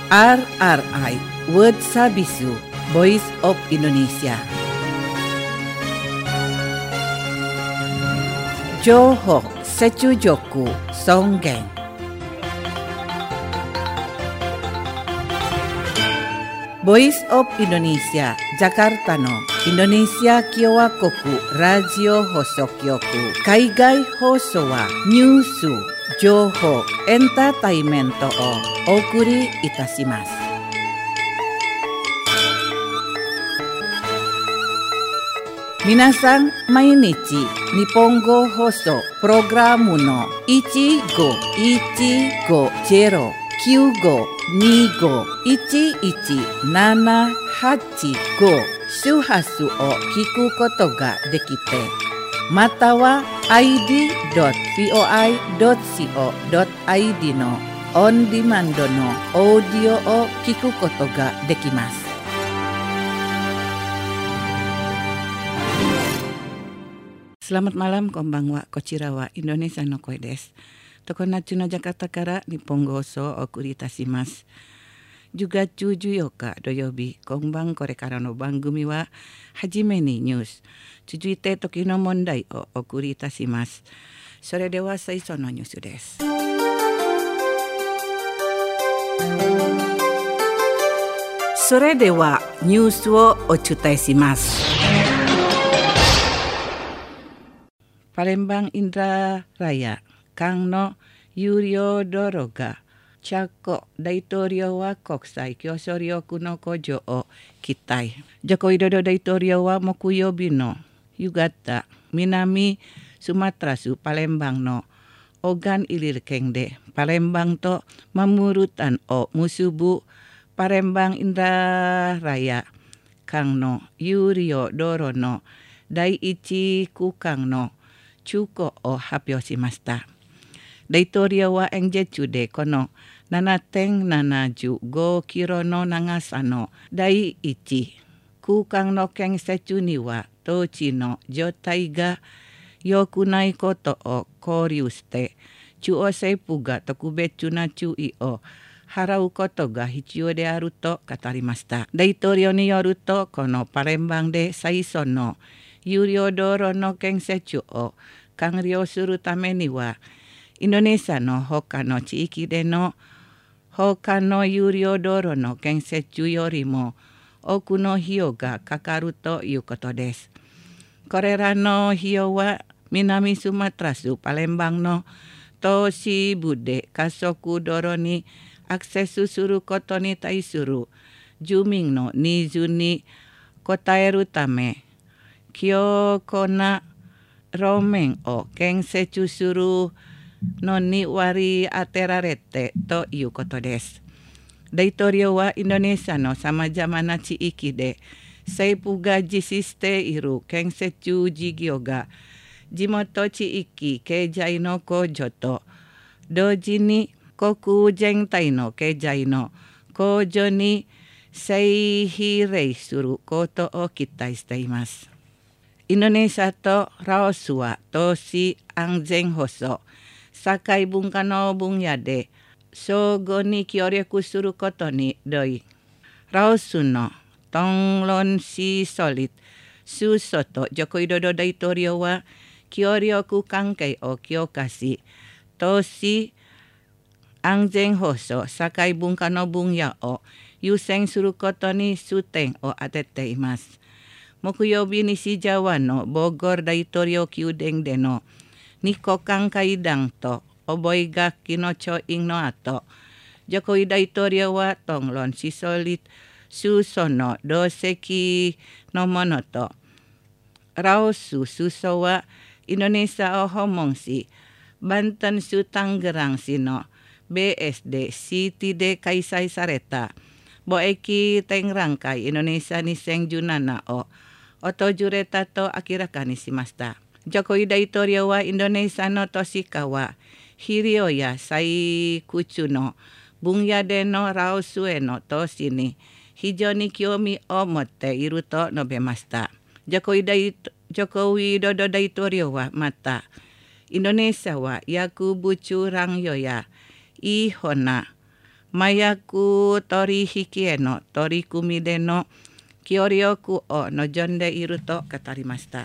RRI World Sabisu Voice of Indonesia. Johor Secujoku Songgeng. Voice of Indonesia Jakarta no Indonesia Kyowa Koku Radio Hosokyoku Kaigai Hoso wa Nyusu Johor Entertainment o Okuri Itashimasu. Minasan mainichi Nihongo Hoso Programu no 15-15-95-11-785 周波数を聞くことができて、または id.voi.co.id のオンディマンドのオーディオを聞くことができます。Selamat malam, konbanwa, kochirawa, Indonesia no koi desu. Tokonatsu no Jakarta kara Nihongo Hoso okuri itashimasu. 10月14日土曜日、今晩これからの番組は、はじめにニュース、続いて時の問題をお送りいたします。それでは最初のニュースです。それではニュースをお伝えします。Palembang Indraraya Kang no Yurio Doro ga Chako Daitorio wa Kokusai Kyosoryoku no Kojo o Kitai. Joko Widodo Daitorio wa Mokuyobi no Yugata Minami Sumatra su Palembang no Ogan Ilir Kengde Palembang to Mamurutan o Musubu Palembang Indraraya Kang no Yurio Doro no Daiichi Kukang no Chuko o hapyo shimashita. Daitorio wa enjetsu de kono 7.75 kilo no nagasa no daiichi kukan no kensetsu ni wa touchi no jotai ga yoku nai koto o kouryu shite chuoseipu ga tokubetsu na chui o harau koto ga hitsuyou de aru to katarimashita. Daitorio ni yoru to kono Palembang de saiso no Yurio Doro no kensetsu o kanryo suru tame ni wa Indonesia no hoka no chiiki de no hoka no Yurio Doro no kensetsu yori mo oku no hio ga kakaru toいうことです。これらの費用は南スマトラ州パレンバンの都市部で加速道路にアクセスすることに対する住民のニーズに応えるため強固な路面を建設するのに割り当てられてということです。大統領はインドネシアのさまざまな地域で政府が実施している建設事業が地元地域経済の向上と同時に国全体の経済の向上に正比例することを期待しています。インドネシアとラオスは都市安全保障、社会文化の分野で相互に協力することに同意。ラオスのトンロンシーソリッド州首とジョコウィドド大統領は協力関係を強化し、都市安全保障、社会文化の分野を優先することに重点を当てています。木曜日西側のボゴル大統領宮殿での日韓会談と覚書の調印の後、ジョコイ大統領はトンロンシソリ州首の同席のものと、ラオス首相はインドネシアを訪問し、バンタン州タングラン市のBSDシティで開催された貿易展覧会インドネシア2017を訪れたと明らかにしました。ジョコイ大統領はインドネシアの都市化は肥料や採掘の分野でのラオスへの投資に非常に興味を持っていると述べました。ジョコウィドド大統領はまた、インドネシアは薬物乱用や違法な麻薬取引への取り組みでの協力を望んでいると語りました。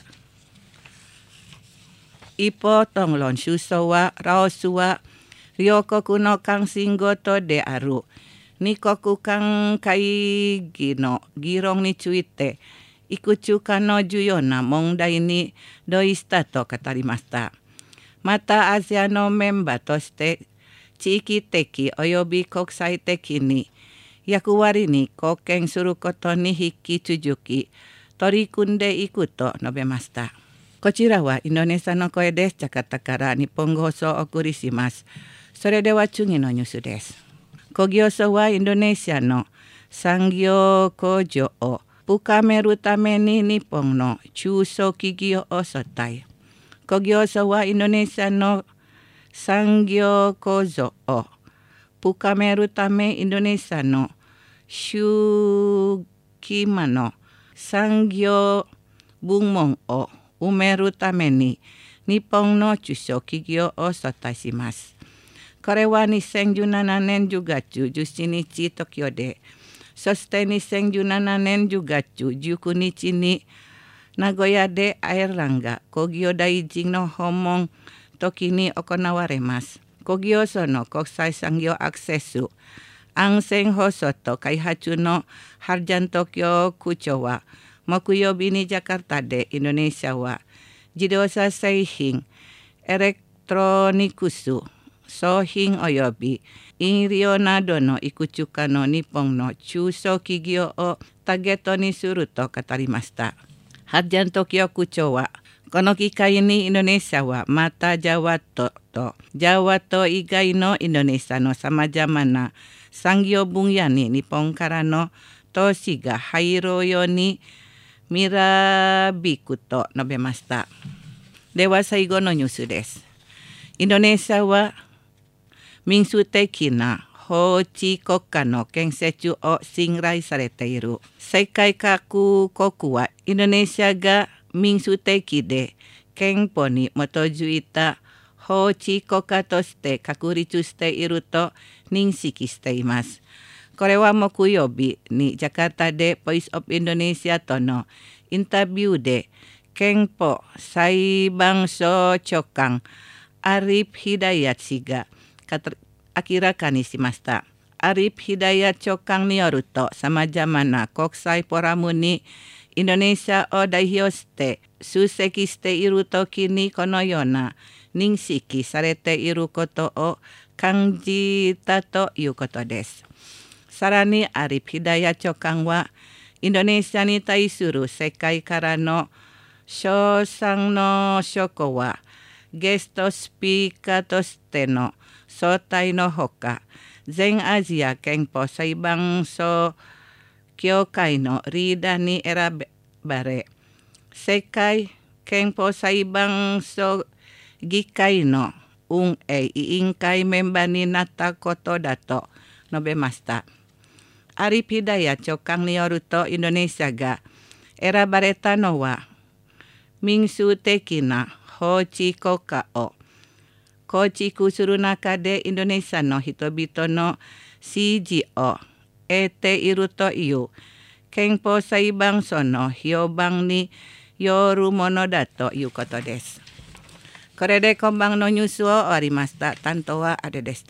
一方、トンロン首相はラオスは両国の関心事である二国間会議の議論についていくつかの重要な問題に同意したと語りました。またアジアのメンバーとして地域的および国際的に役割に貢献することに引き続き取り組んでいくと述べました。こちらはインドネシアの声です。ジャカルタから日本放送をお送りします。それでは次のニュースです。工業省はインドネシアの産業向上を深めるために日本の中小企業を招待。工業省はインドネシアの産業構造を深めるためインドネシアの小規模の産業部門を埋めるために日本の中小企業を招待します。これは2017年10月17日東京で、そして2017年10月19日に名古屋でアイルランドが工業大臣の訪問時に行われます。工業省の国際産業アクセス安全保障と開発のハルジャン東京区長は木曜日にジャカルタでインドネシアは自動車製品、エレクトロニクス、商品および飲料などのいくつかの日本の中小企業をターゲットにすると語りました。ハルジャン東京区長はこの機会にインドネシアはまたジャワ島とジャワ島以外のインドネシアのさまざまな産業分野に日本からの投資が入るように導くと述べました。では最後のニュースです。インドネシアは民主的な法治国家の建設を信頼されている。世界各国はインドネシアが民主的で憲法に基づいた法治国家として確立していると認識しています。これは木曜日にジャカルタでボイスオブインドネシアとのインタビューで憲法裁判所長官アリフ・ヒダヤ氏が明らかにしました。アリフ・ヒダヤ長官によると、さまざまな国際フォーラムにインドネシアを代表して出席しているときにこのような認識されていることを感じたということです。さらにアリフ・ヒダヤ長官はインドネシアに対する世界からの称賛の証拠はゲストスピーカーとしての招待のほか、全アジア憲法裁判所協会のリーダーに選ばれ、世界憲法裁判所議会の運営委員会メンバーになったことだと述べました。アリフ・ヒダヤ長官によると、インドネシアが選ばれたのは民主的な法治国家を構築する中でインドネシアの人々の支持を得ているという憲法裁判所の評判によるものだということです。これで今晩のニュースを終わりました。担当はアデでした。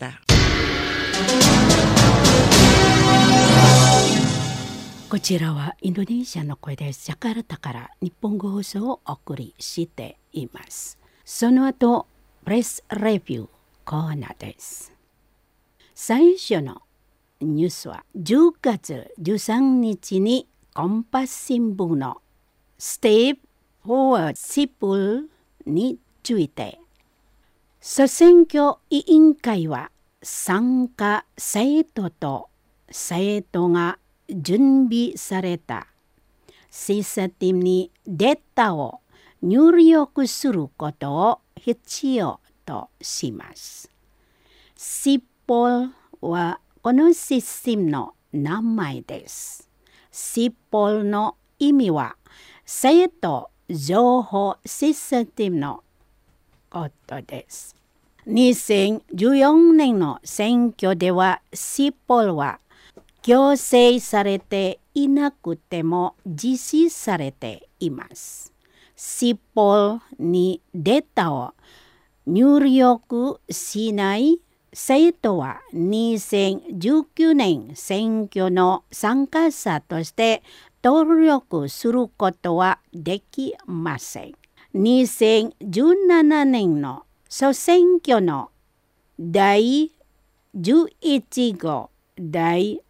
こちらはインドネシアの声です。ジャカルタから日本語放送をお送りしています。その後、プレスレビューコーナーです。最初のニュースは10月13日にコンパス新聞のステップフォワードシップルについて、総選挙委員会は参加生徒と生徒が準備されたシステムにデータを入力することを必要とします。シッポルはこのシステムの名前です。シッポルの意味は生徒情報システムのことです。 2014年の選挙ではシポルは強制されていなくても実施されています。シポルにデータを入力しない生徒は2019年選挙の参加者として登録することはできません。2017年の総選挙の第11号、第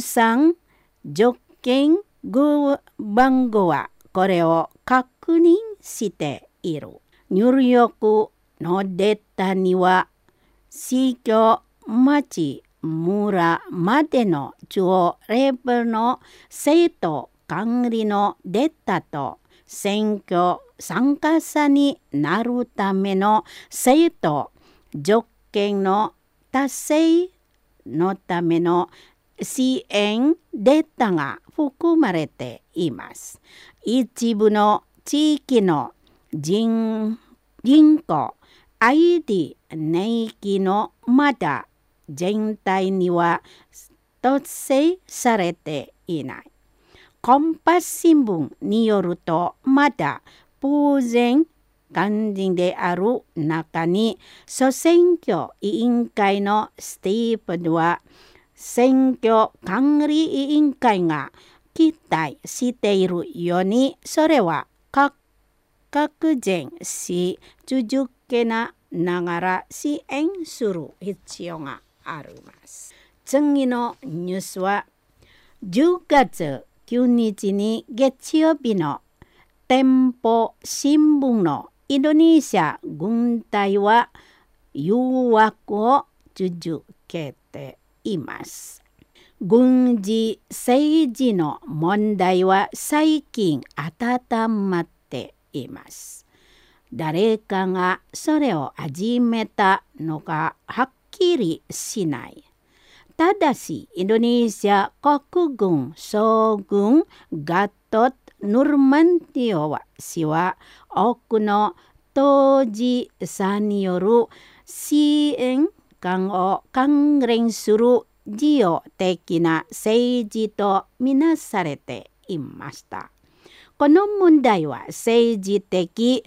13条件番号はこれを確認している。入力のデータには市境、町、村までの中レベルの生徒管理のデータと選挙参加者になるための生徒条件の達成のための支援データが含まれています。一部の地域の人口、ID、年金のまだ全体には統制されていない。コンパス新聞によると、まだプ全肝心である中に、総選挙委員会のスティープでは、選挙管理委員会が期待しているように、それは確然し続けながら支援する必要があります。次のニュースは、10月9日に月曜日の店舗新聞のインドネシア軍隊は誘惑を続けています。軍事政治の問題は最近温まっています。誰かがそれを始めたのかはっきりしない。ただし、インドネシア国軍将軍ガト・ヌルマンティオ氏は多くの当事者による支援官を関連する事業的な政治とみなされていました。この問題は政治的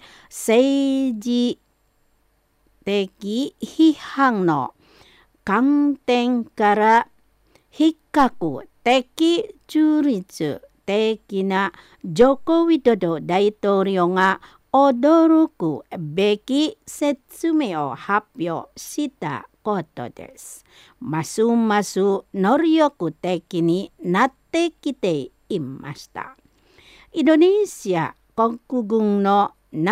批判の観点から比較的中立的なジョコ・ウィドド大統領が驚くべき説明を発表したことです。ますます能力的になってきていました。インドネシア国軍の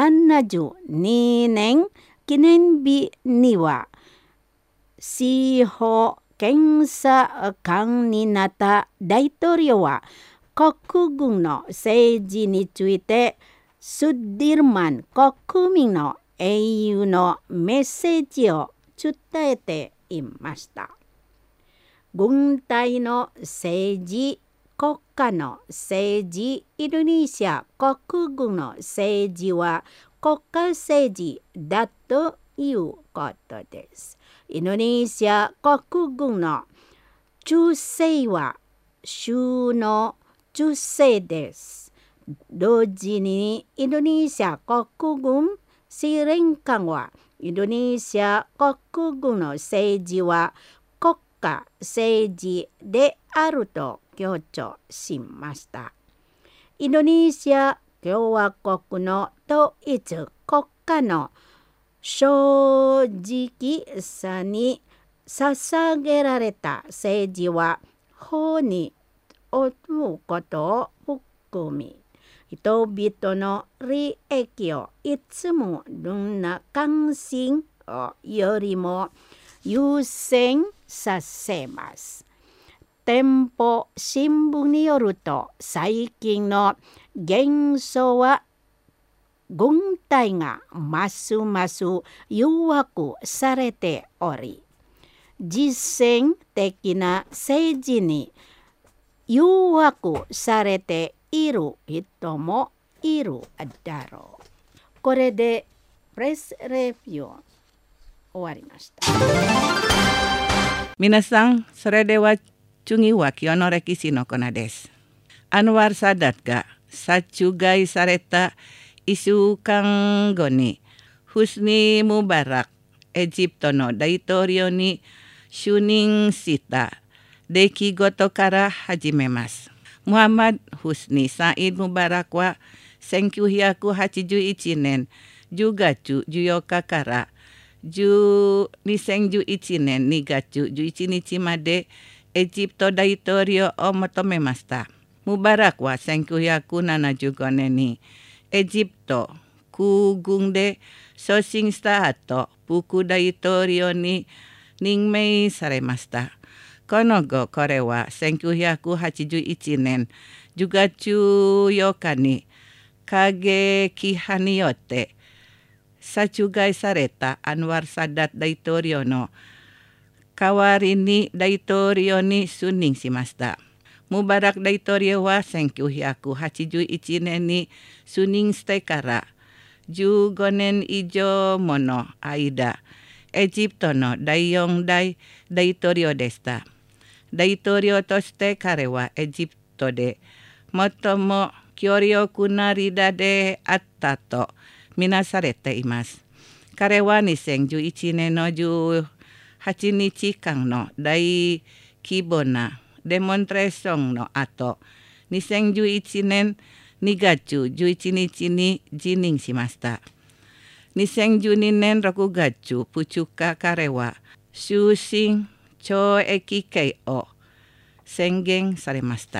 72年記念日には司法検査官になった大統領は国軍の政治についてスッディルマン国民の英雄のメッセージを伝えていました。軍隊の政治、国家の政治、インドネシア国軍の政治は国家政治だということです。インドネシア国軍の忠誠は州の忠誠です。同時にインドネシア国軍司令官はインドネシア国軍の政治は国家政治であると強調しました。インドネシア共和国の統一国家の正直さに捧げられた政治は法に負うことを含み、人々の利益をいつもどんな関心よりも優先させます。店舗新聞によると、最近の現象は軍隊がますます誘惑されており、実践的な政治に誘惑されている人もいるだろう。これでプレスレビュー終わりました。 皆さん、それでは次は今日の歴史のコーナーです。アンワー・サダットが殺害された1週間後にフスニ・ムバラク、エジプトの大統領に就任した出来事から始めます。ムハンマド・フスニ・サイド・ムバラクは1981年10月14日から2011年2月11日までエジプト大統領を務めました。ムバラクは1975年にエジプト空軍で昇進した後、副大統領に任命されました。この後、彼は1981年10月14日に過激派によって殺害されたアンワー・サダット大統領の代わりに大統領に就任しました。ムバラク大統領は1981年に就任してから15年以上もの間、エジプトの第4代大統領でした。大統領として彼はエジプトで最も強力なリーダーであったとみなされています。彼は2011年の18日間の大規模なデモンストレーションの後、2011年2月11日に辞任しました。2012年6月2日、彼は終身懲役刑を宣言されました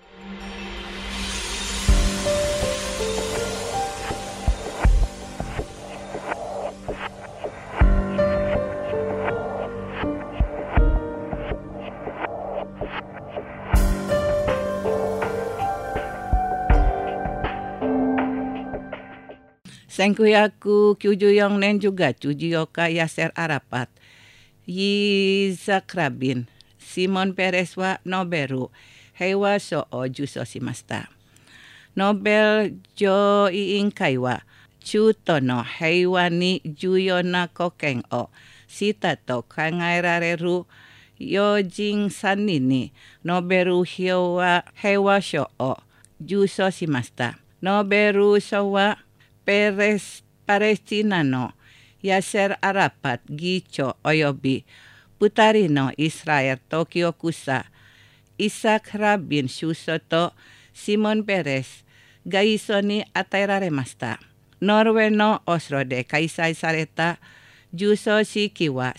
。1994年juga 14日、Yasser Arafat、イザク・ラビン、シモン・ペレスはノーベル平和賞を受賞しました。ノーベル上委員会は中東の平和に重要な貢献をしたと考えられる要人3人にノーベル平和賞を受賞しました。ノーベル賞はパレスチナのヤセル・アラファト議長および2人のイスラエル当局者、イサク・ラビン首相とシモン・ペレスが一緒に与えられました。ノルウェーのオスロで開催された授賞式は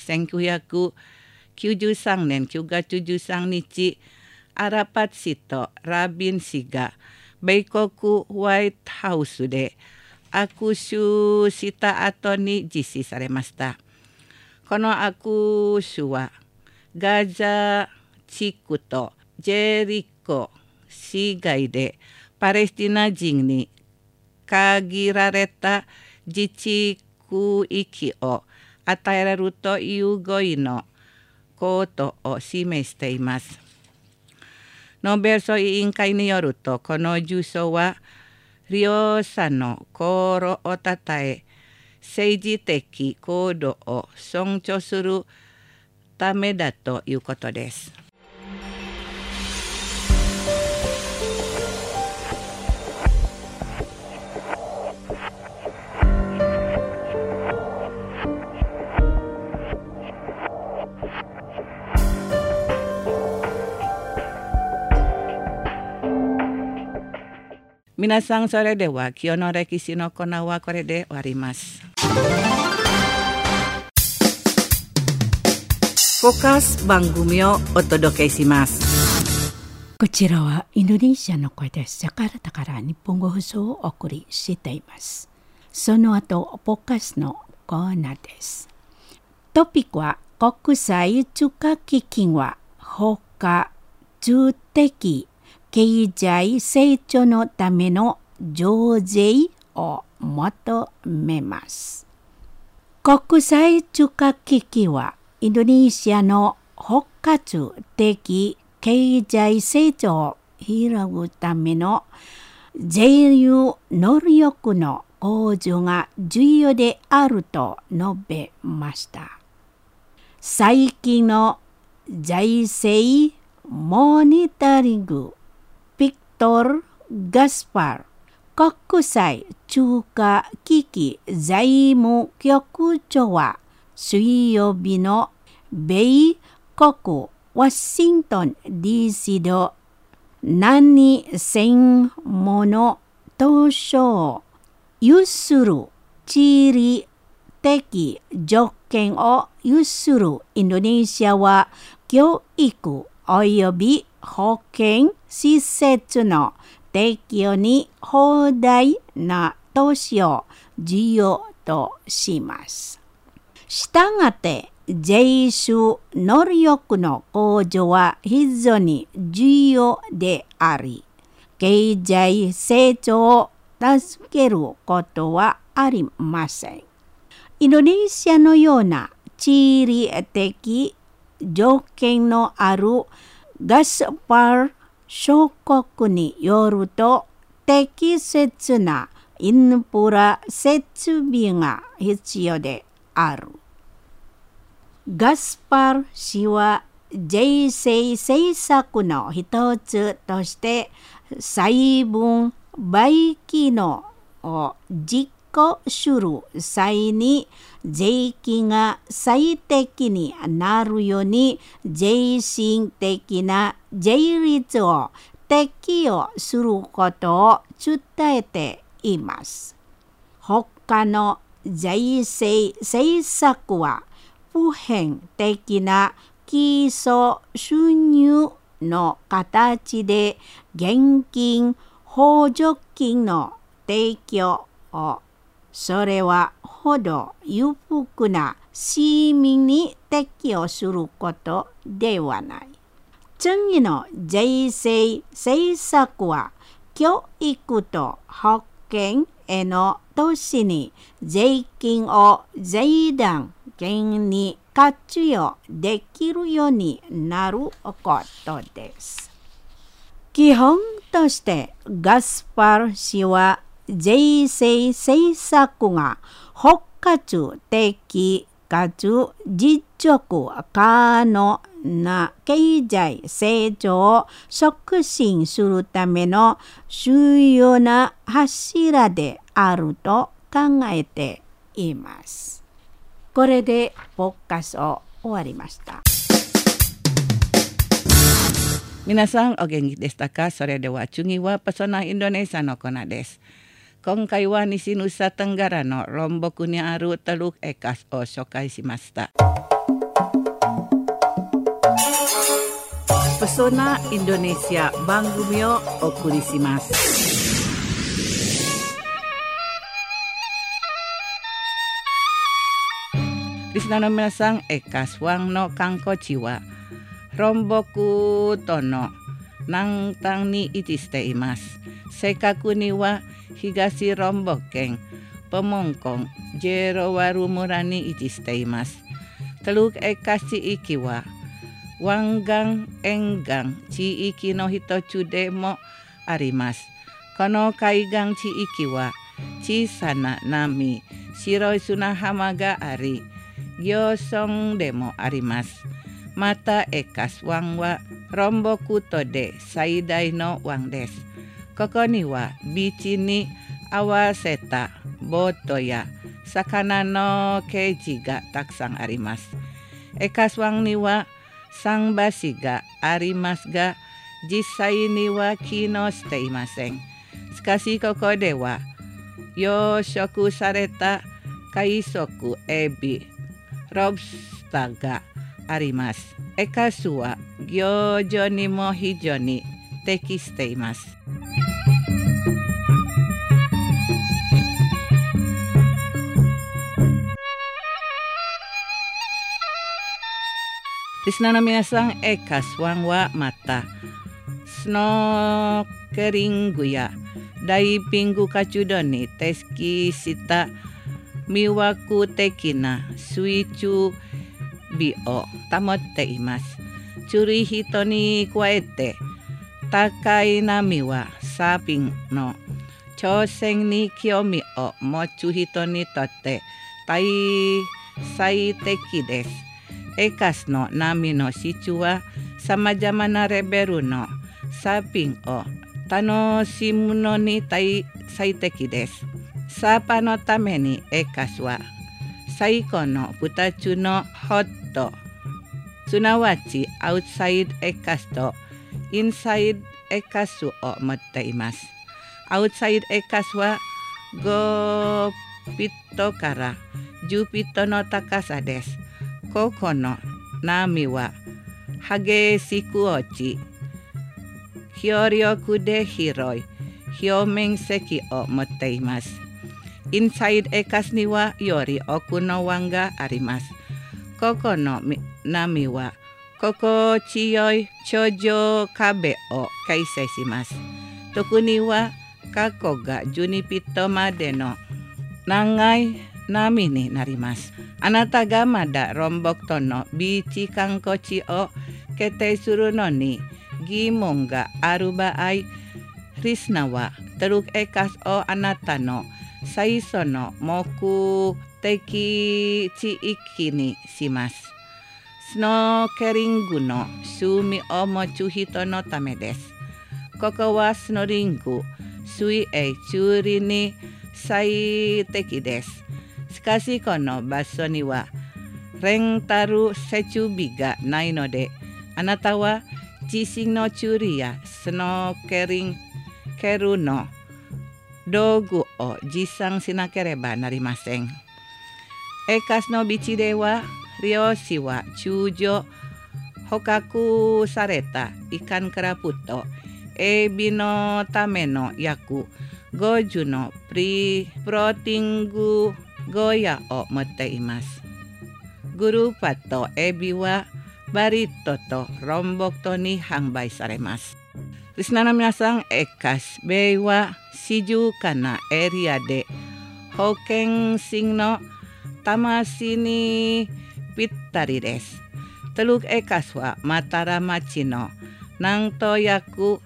1993年9月13日、アラファト氏とラビン氏が米国ホワイトハウスで握手した後に実施されました。この握手はガザ地区とジェリコ市街でパレスチナ人に限られた自治区域を与えられるという合意のことを示しています。ノーベル賞委員会によると、この受賞は両者の心をたたえ、政治的行動を尊重するためだということです。皆さん、それでは今日の歴史のコーナーはこれで終わります。フォーカス番組をお届けします。 こちらはインドネシアの声です。ジャカルタから日本語放送をお送りしています。その後、フォーカスのコーナーです。トピックは国際通貨基金は他中的経済成長のための増税を求めます。国際通貨基金はインドネシアの包括的経済成長を広ぐための税収能力の向上が重要であると述べました。 最近の財政モニタリングビクトル・ガスパル国際中華危機財務局長は水曜日の米国ワシントン DC で何千もの図書を有する地理的条件を有するインドネシアは教育および保健施設の提供に放題な投資を重要とします。したがって税収能力の向上は非常に重要であり、経済成長を助けることはありません。インドネシアのような地理的条件のあるガスパル諸国によると、適切なインフラ設備が必要である。ガスパル氏は税制政策の一つとして細分配機能を実行する際に税金が最適になるように税金的な税率を適用することを伝えています。他の税制政策は普遍的な基礎収入の形で現金補助金の提供を、それはほど裕福な市民に適用することではない。次の税制政策は教育と保険への投資に税金を財団権に活用できるようになることです。基本としてガスパル氏は税制政策が包括的かつ持続可能な経済成長を促進するための重要な柱であると考えています。これでポッカスを終わりました。 皆さんお元気でしたか？それでは次はPesona Indonesiaのコーナーです。今回は西ヌサテンガラのロンボクにあるテルクエカスを紹介しました。Pesona Indonesia 番組をお送りします。リスナーの皆さん、エカスワンの観光地はロンボクとの南端に位置しています。正確には東ロンボ県ポモンコンジェロワル村に位置しています。テルクエカス地域は湾岸沿岸地域の一つでもあります。この海岸地域は小さな波、白い砂浜があり、漁村でもあります。またエカス湾はロンボク島で最大の湾です。ここにはビーチに合わせたボートや魚のケージがたくさんあります。エカス湾には桟橋がありますが、実際には機能していません。しかしここでは養殖された海藻エビ、ロブスターがあります。エカスは漁場にも非常に適しています。リスナーの皆さん、エカス湾はまたスノーケリングやダイビング活動に適した魅惑的な水中美を保っています。釣り人に加えて高い波はサーフィンの挑戦に興味を持つ人にとって最適です。 生かすの波のシチュはさまざまなレベルのサーフィンを楽しむのに最適です。サーパーのために生かすは最高の2つのホット、すなわちアウトサイドエカスとインサイドエカスを持っています。アウトサイドエカスは5フィットから10フィットの高さです。ここの波は激しく落ち、表力で広い表面積を持っています。インサイドエカスにはより奥の湾があります。ここの波は心地よい頂上壁を形成します。特には過去が12フィットまでの長い波になります。あなたがまだロンボク島のビーチ観光地を決定するのに疑問がある場合、リスナーはトルクエカスをあなたの最初の目的地域にします。スノーケリングの趣味を持つ人のためです。ここはスノーリング、水泳、駐輪に最適です。しかしこの場所にはレンタル設備がないので、あなたは自身の駐輪やスノーケリングの道具を持参しなければなりません。エカスのビーチでは漁師は通常捕獲されたイカンクラブとエビのための約50のプロテイングゴーヤを持っています。グルーパとエビはバリットとロンボク島に販売されます。リスナーの皆さん、エカスベイは静かなエリアで保健心の魂にぴったりです。トルクエカスはマタラ町の南東約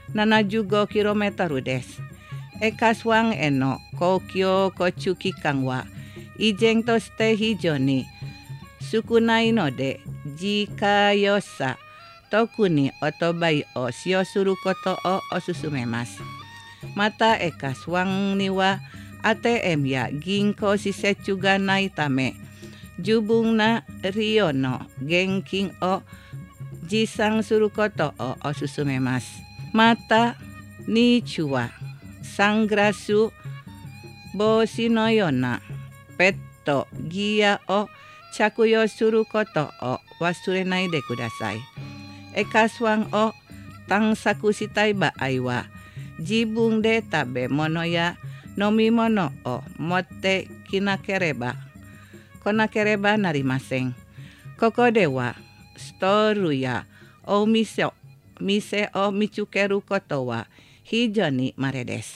75km です。エカス湾への公共交通機関は依然として非常に少ないので、自家用車、特にオートバイを使用することをお勧めます。またエカス湾にはATM や銀行施設がないため、十分な量の現金を持参することをお勧めます。また日中はサングラス、帽子のようなペットギアを着用することを忘れないでください。エカス湾を探索したい場合は、自分で食べ物や飲み物を持って来なければなりません。ここではストールやお店を見つけることは非常に稀です。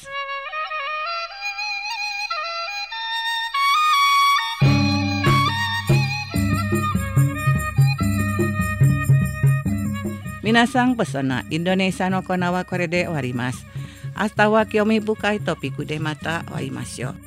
皆さん、pesonaインドネシアのコーナーはこれで終わります。明日は興味深いトピックでまた会いましょう。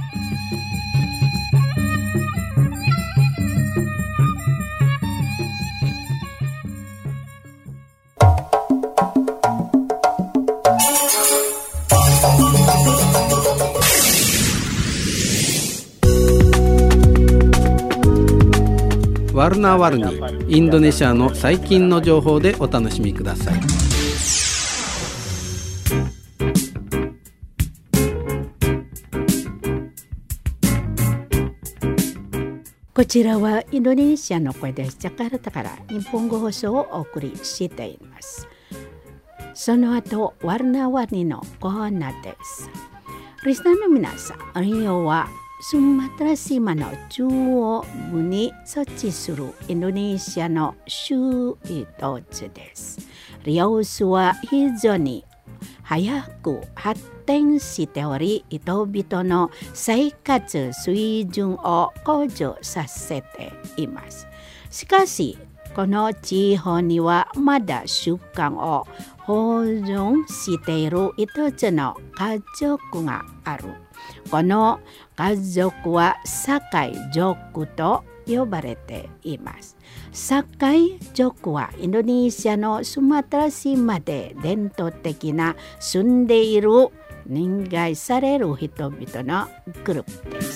ワルナワルニ、インドネシアの最近の情報でお楽しみください。 こちらはインドネシアの声です。ジャカルタから日本語放送をお送りしています。その後、ワルナワルニのコーナーです。リスナーの皆さん、リオはスマトラ島の中央部に設置するインドネシアの州一つです。リオスは非常に早く発展しており、人々の生活水準を向上させています。しかし、この地方にはまだ習慣を保存している一つの家族がある。この家族は社会族と呼ばれています。サカイ族はインドネシアのスマトラ島で伝統的な住んでいる認外される人々のグループです。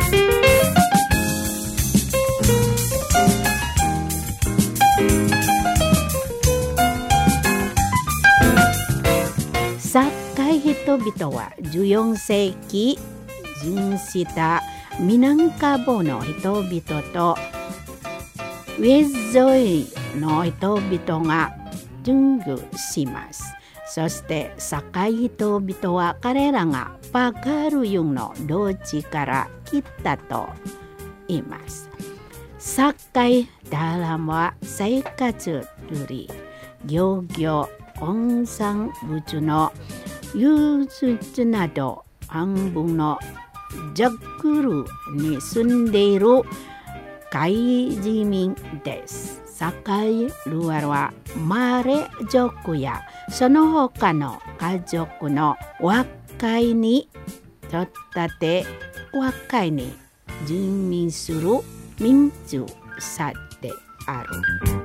サカイ人々は14世紀人したミナンカボの人々とウェゾイの人々が準拠します。そしてサカイ人々は彼らがパガルユンの領地から来たと言います。サカイダラムは生活より漁業、温産物の輸出など半分のジャクルに住んでいる外人民です。サカイルアはマレ族やその他の家族の和解にとって和解に住民する民族差である。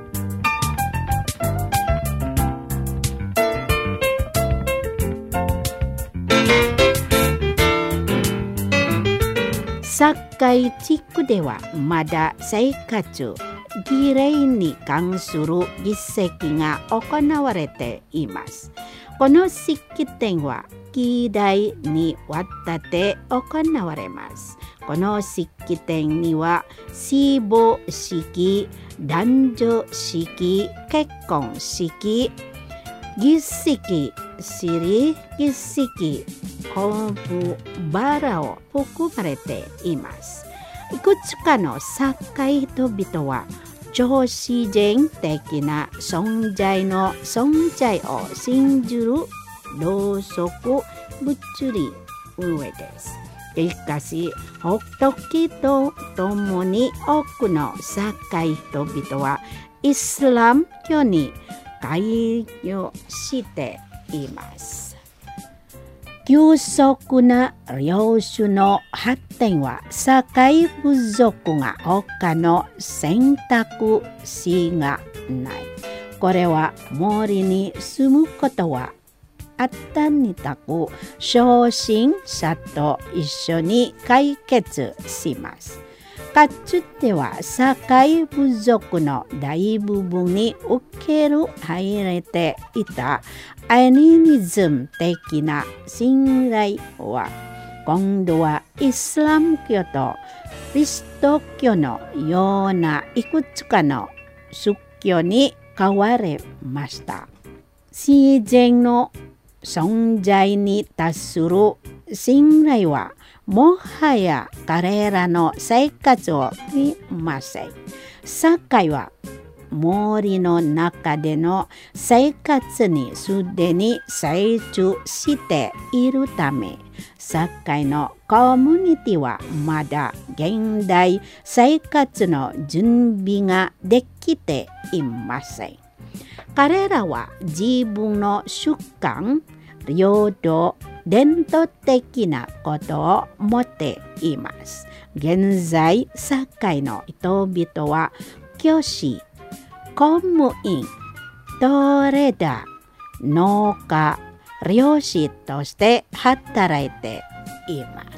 サカイ地区ではまだ生活儀礼に関する儀式が行われています。この式典は期代にわたって行われます。この式典には死亡式、男女式、結婚式、儀式、シリ儀式、コブバラを含まれています。いくつかのサカイ人々は超自然的な存在を信じるろうそく物理上です。しかし、時とともに多くのサカイ人々はイスラム教に改良しています。急速な領主の発展はサカイ部族が他の選択肢がない。これは森に住むことはあったにたく初心者と一緒に解決します。かつてはサカイ部族の大部分に受け入れていたアニミズム的な信頼は今度はイスラム教とキリスト教のようないくつかの宗教に変わりました。自然の存在に対する信頼はもはや彼らの生活を見ません。サカイは森の中での生活にすでに成長しているため、サカイのコミュニティはまだ現代生活の準備ができていません。彼らは自分の習慣、領土、伝統的なことを持っています。現在、サカイの人々は教師、公務員、トレーダー、農家、漁師として働いています。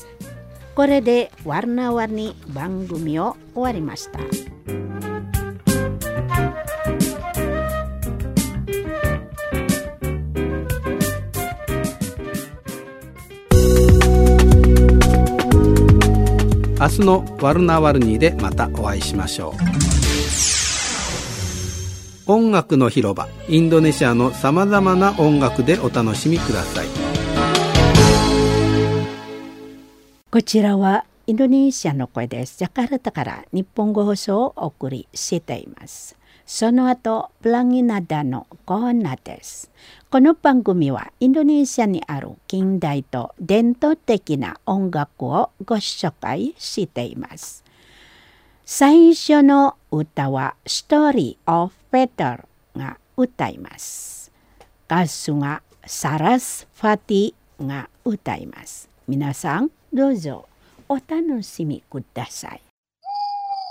これでワルナワニ番組を終わりました。 明日のワルナワルニーでまたお会いしましょう。音楽の広場、インドネシアのさまざまな音楽でお楽しみください。 こちらはインドネシアの声です。ジャカルタから日本語放送をお送りしています。その後、プラギナダのコーナーです。この番組はインドネシアにある近代と伝統的な音楽をご紹介しています。最初の歌はストーリー・オブ・ペタルが歌います。歌手がサラスファティが歌います。皆さんどうぞお楽しみください。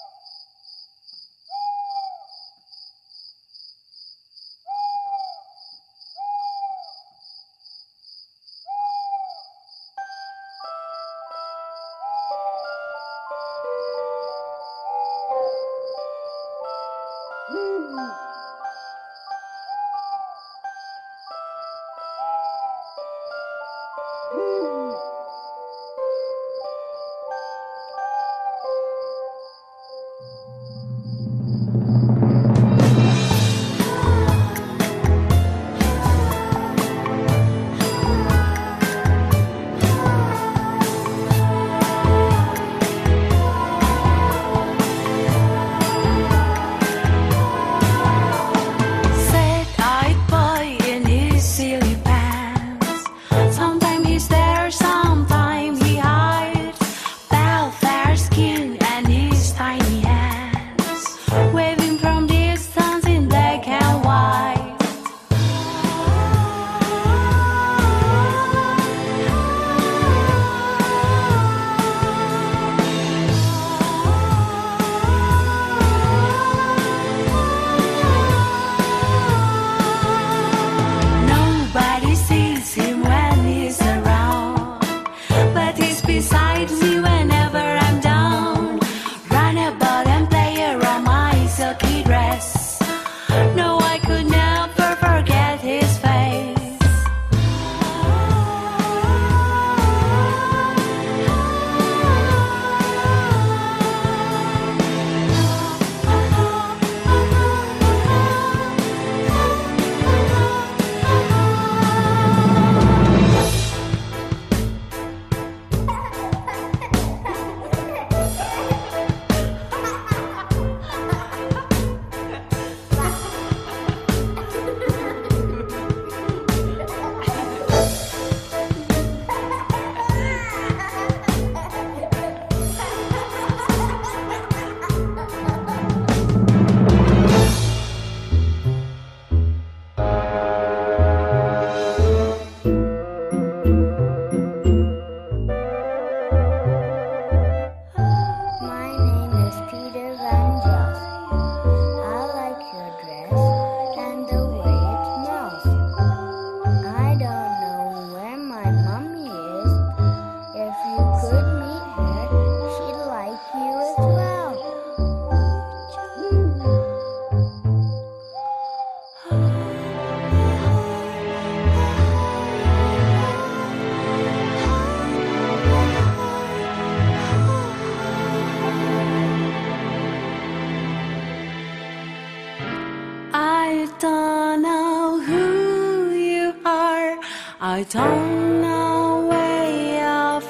I don't know where you're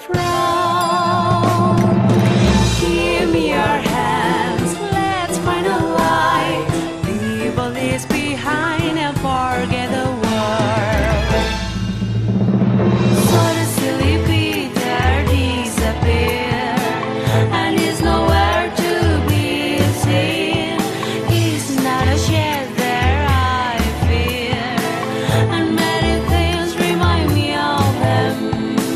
from. Give me your hands, let's find a light. Leave all this behind and forget the world. So the silly Peter disappeared, and he's nowhere to be seen. He's not a shed there, I fear, and many things remind me of him.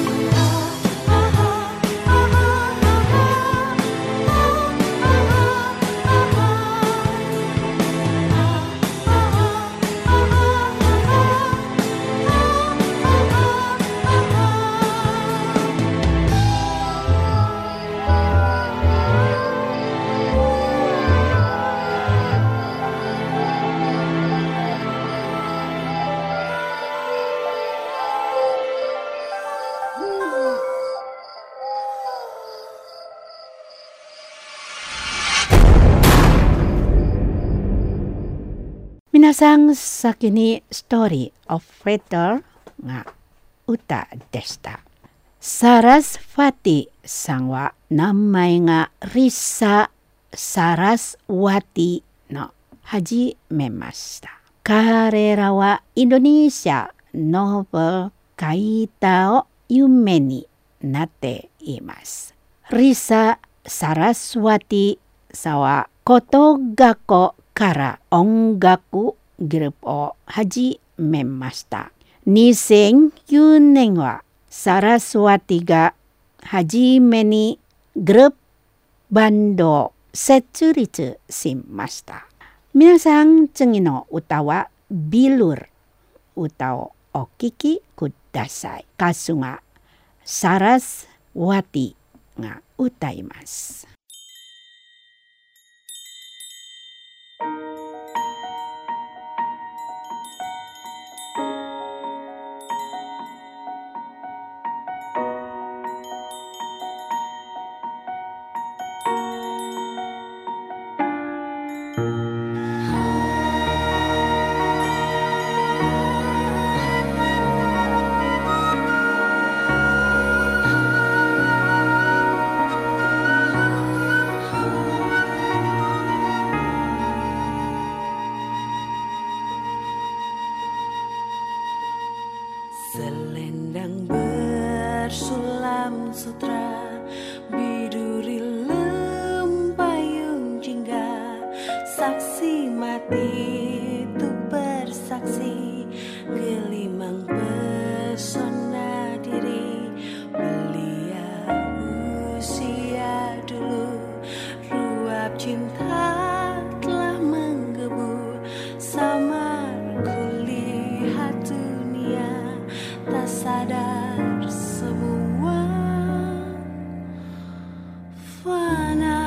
皆さん先にストーリーオフレターが歌でした。サラスファティさんは名前がリサ・サラスワティの始めました。彼らはインドネシアノブカイタを夢になっています。リサ・サラスワティさんは高等学校から音楽グループを始めました。2009年はサラスワティが初めにグループバンドを設立しました。皆さん次の歌はビルル歌をお聴きください。歌手がサラスワティが歌います。 Selendang bersulam sutra, biduri lempayung jingga, saksi mati itu bersaksi, gelimang pesona diri, belia usia dulu, ruap cinta telah menggebu, samar kulihat dunia, tak sadar semua fana.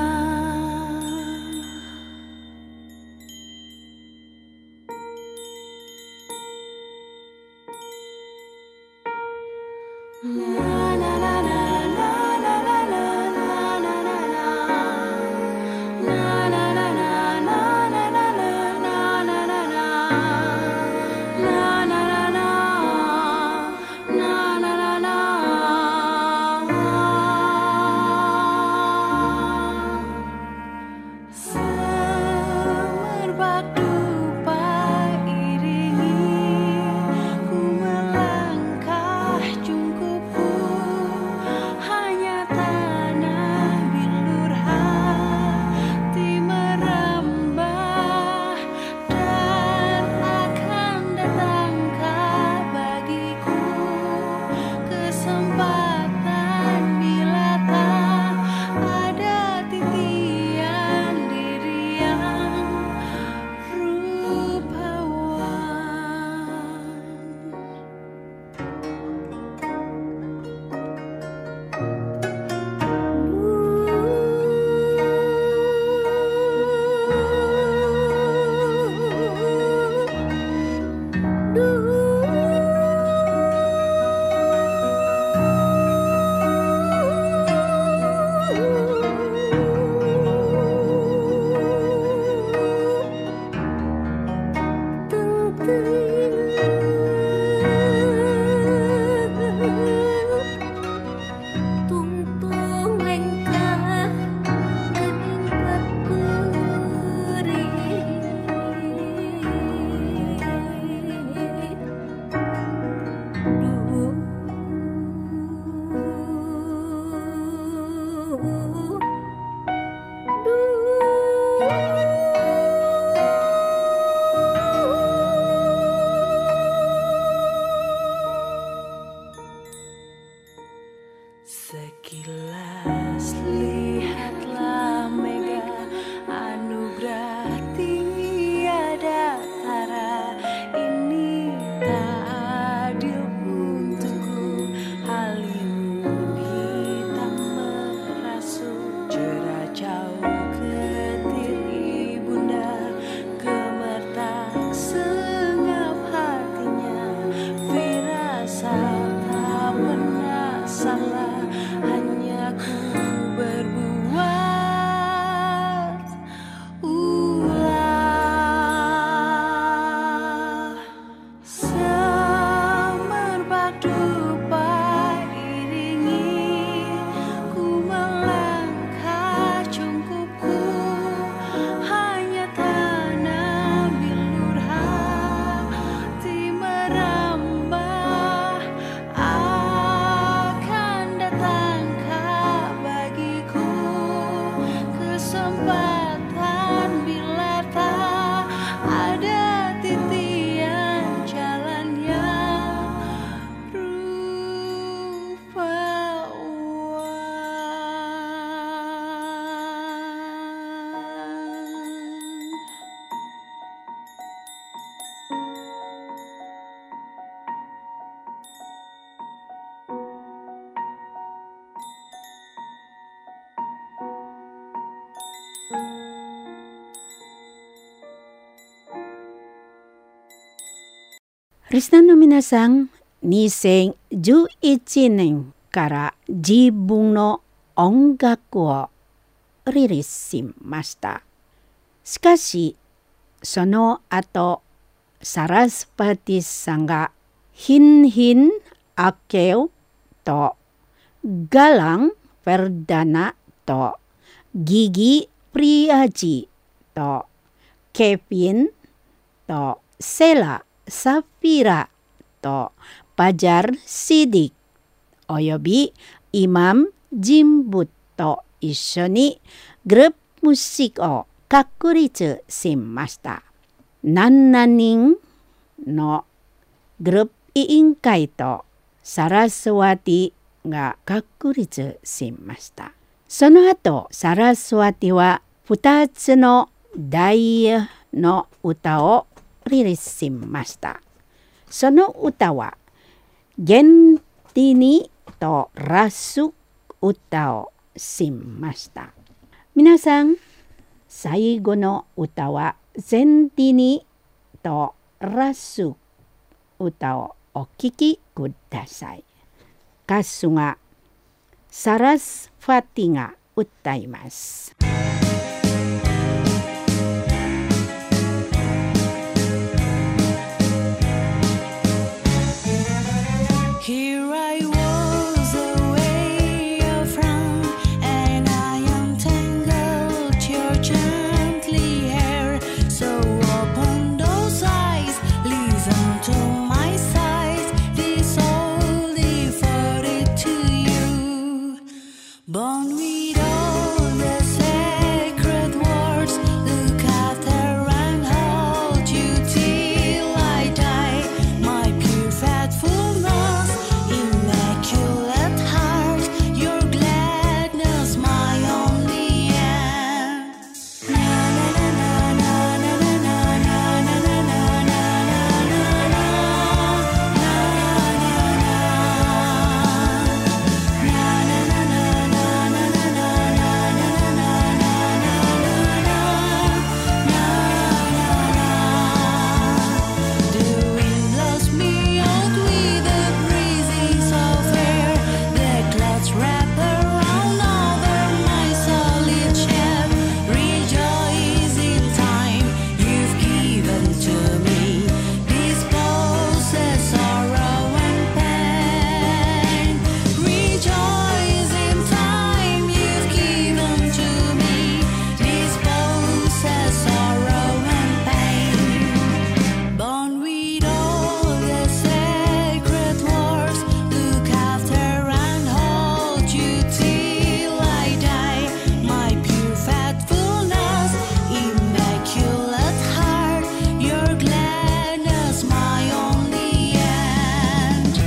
Semerbak dupa iringi, ku melangkah jungkupu, hanya tanah bilur hati merambah, dan akan datangkah bagiku kesempatan bila tak ada titian diri yang tungtung lengkah kening paturi, sekilas lihatlah mega, anugerah tiada tara, ini tak adil untukku, halimun hitam merasuk, jeracau ketir ibunda, gemertak sengap hatinya, firasat tak pernah salah, hanya ku berbuat ulah. Semerbak dupa iringi, ku melangkah cungkupu, hanya tanah bilur hati merambah, akan datangkah bagiku kesempatan bila tak ada titian jalan yang Risna no minasang, 2011年から自分の音楽をリリースしました。しかし、その後、サラスパティさんがHinhin Akeo to Galang Perdana to Gigi Priaji to Kevin to Sela Safira to Fajar Siddiq およびイマム人物と一緒にグループミュージックを確立しました。7人のグループ委員会とサラスワティが確立しました。その後、サラスワティは2つの大の歌をリリースしました。その歌はゲンティニとラス歌をしました。皆さん、最後の歌はゼンティニとラス歌をお聴きください。歌手がサラスファティが歌います。 Here I was away from, and I untangled your gently hair. So open those eyes, listen to my sighs. This all devoted to you. Born with all the sacred words, look after and hold you till I die. My pure faithfulness, immaculate heart, your gladness, my only end. Na na na na na na na na na na na na na na. The wind blows me out with the breezes of air. The clouds wrap around over my solid shell. Rejoice in time you've given to me. Disposes sorrow and pain. Rejoice in time you've given to me. Disposes sorrow and pain. Born with all the sacred words, look after and hold you till I die. My pure faithfulness, immaculate heart, your gladness, my only end.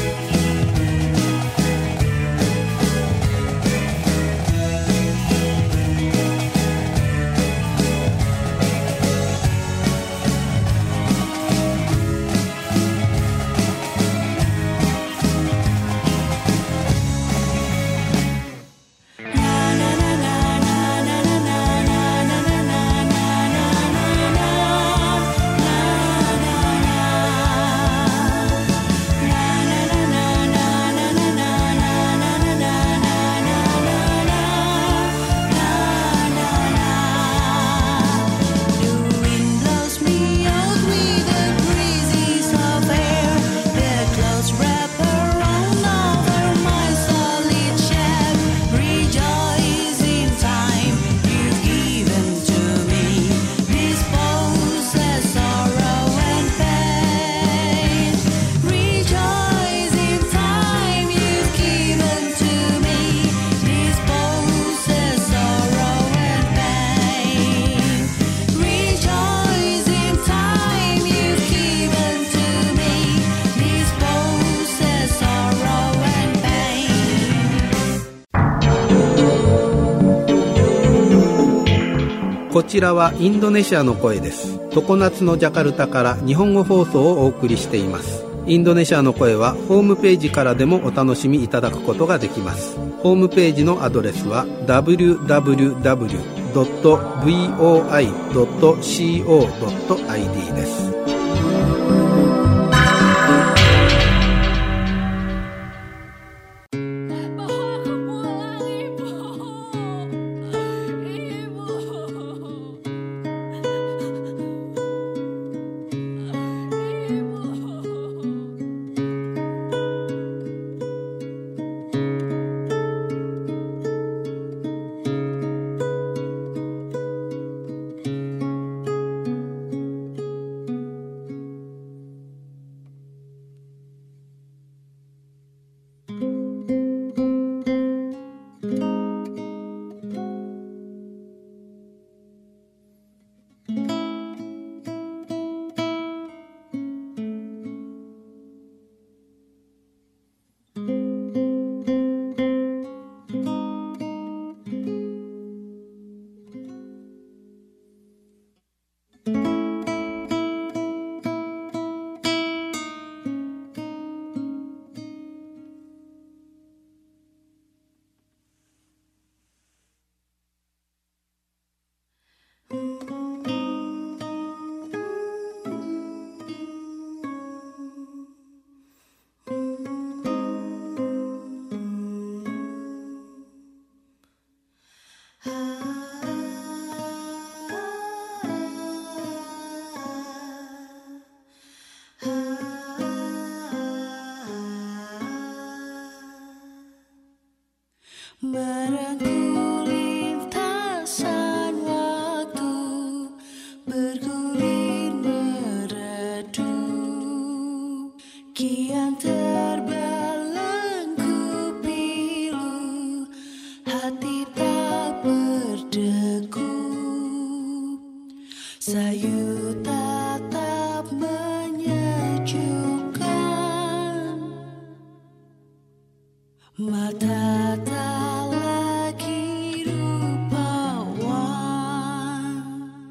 The wind blows me out with the breezes of air. The clouds wrap around over my solid shell. Rejoice in time you've given to me. Disposes sorrow and pain. Rejoice in time you've given to me. Disposes sorrow and pain. Rejoice in time you've given to me. Disposes sorrow and pain. こちらはインドネシアの声です。常夏のジャカルタから日本語放送をお送りしています。インドネシアの声はホームページからでもお楽しみいただくことができます。ホームページのアドレスは www.voi.co.id です。 Rahayu tetap menyejukkan, mata tak lagi rupawan,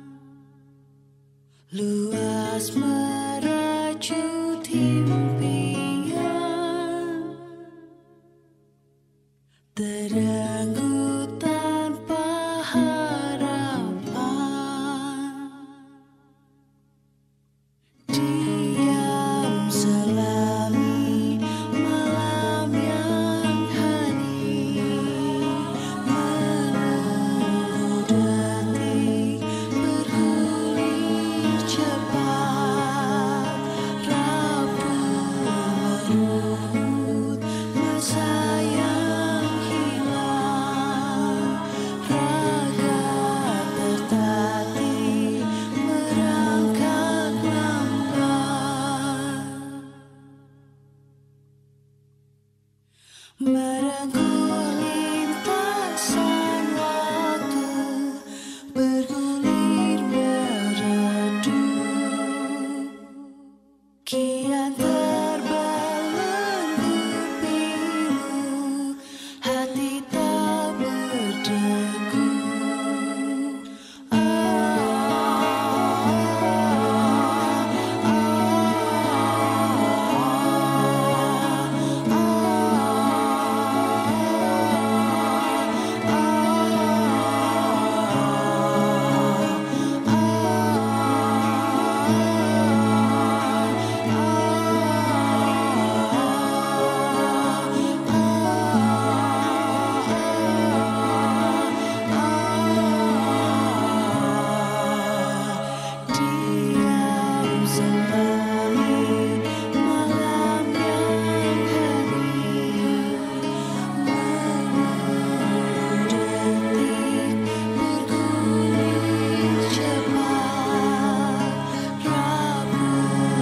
luas merajut impian, terenggut tanpa harapan, diam selami malam yang hening, menunggu detik bergulir cepat, Rabu merunut masa yang hilang, raga tertatih merangkak lambat, merengkuh lintasan waktu, bergulir meredup, kian terbelenggu pilu, hati tak berdegup. Diam selami malam yang hening, menunggu detik bergulir cepat, Rabu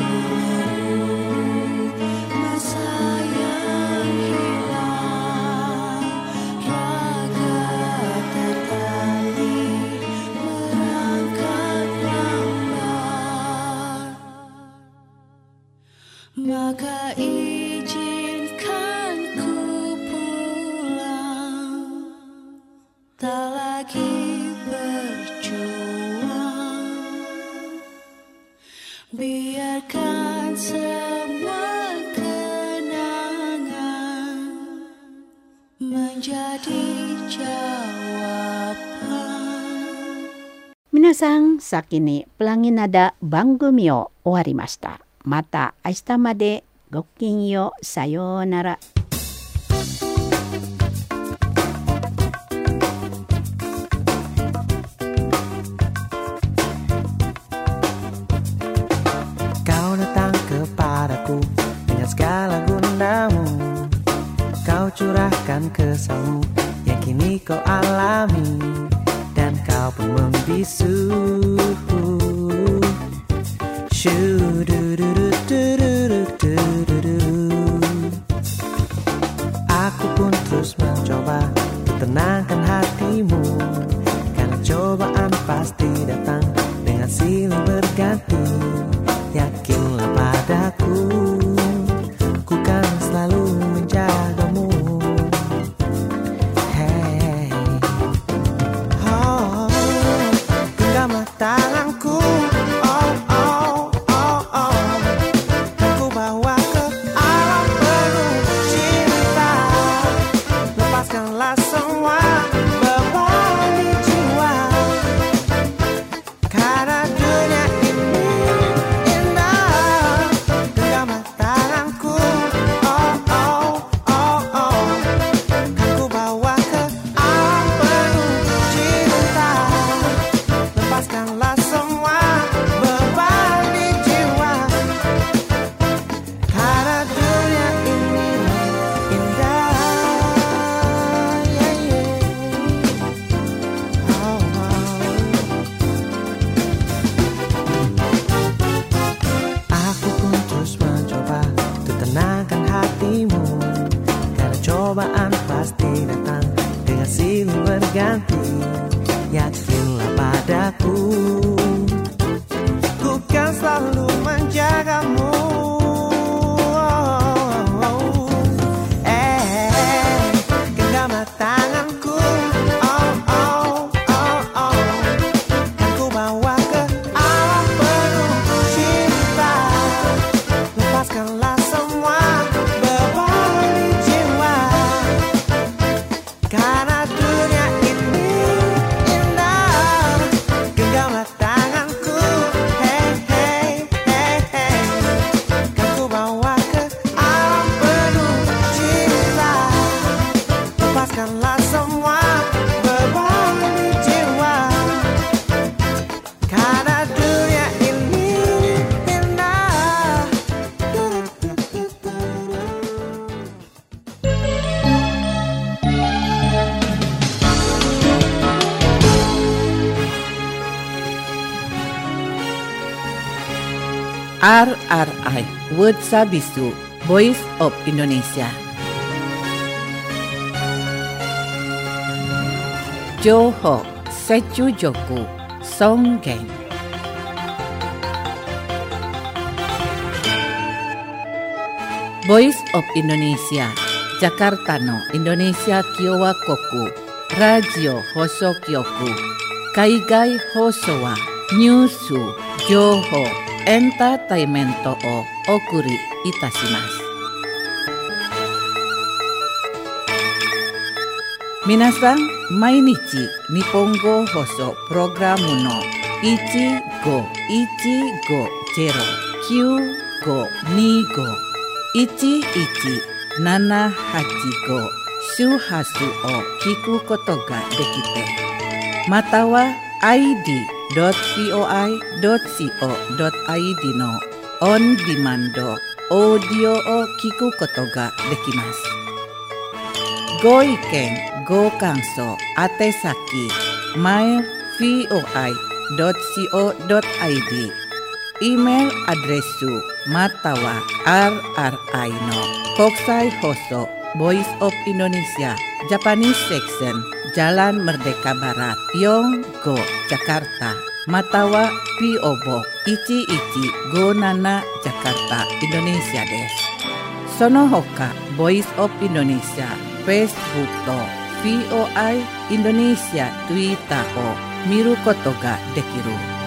merunut masa yang hilang, raga tertatih merangkak lambat, maka izinkan ku pulang, tak lagi berjuang, biarkan semua kenangan menjadi jawaban. Minasan, sakini pelangi nada bangumi o owarimashita. Mata ashita made gokinyo sayonara. Kau datang kepadaku dengan segala gundamu, kau curahkan kesalmu yang kini kau alami, dan kau pun membisu. Aku pun terus mencoba untuk tenangkan hatimu, karena cobaan pasti datang dengan silih berganti. Yakinlah padaku, ku kan selalu menjagamu. Hey, oh, genggamlah tanganku, oh, oh, oh, oh. RRI World Sabisu Voice of Indonesia. Johor Secu Joku Songgeng. Voice of Indonesia Jakarta no Indonesia Kiowa Koku Radio Hoso Kyoku Kaigai Hoso wa Nyusu Joho Entertainmento o Okuri Itashimasu. Minasan, mainichi Nihongo Hoso Programu no 151525 周波数を聞くことができて、または id.voi.co.id のオンディマンドオーディオを聞くことができます。ご意見、ご感想、宛先 mail.voi.co.id イメールアドレスまたは RRI の国際放送Voice of Indonesia Japanese Section Jalan Merdeka Barat Yonggo Jakarta Matawa PO Box 1157 Jakarta Indonesia です。その他 Voice of Indonesia Facebook と VOI Indonesia Twitter を見ることができる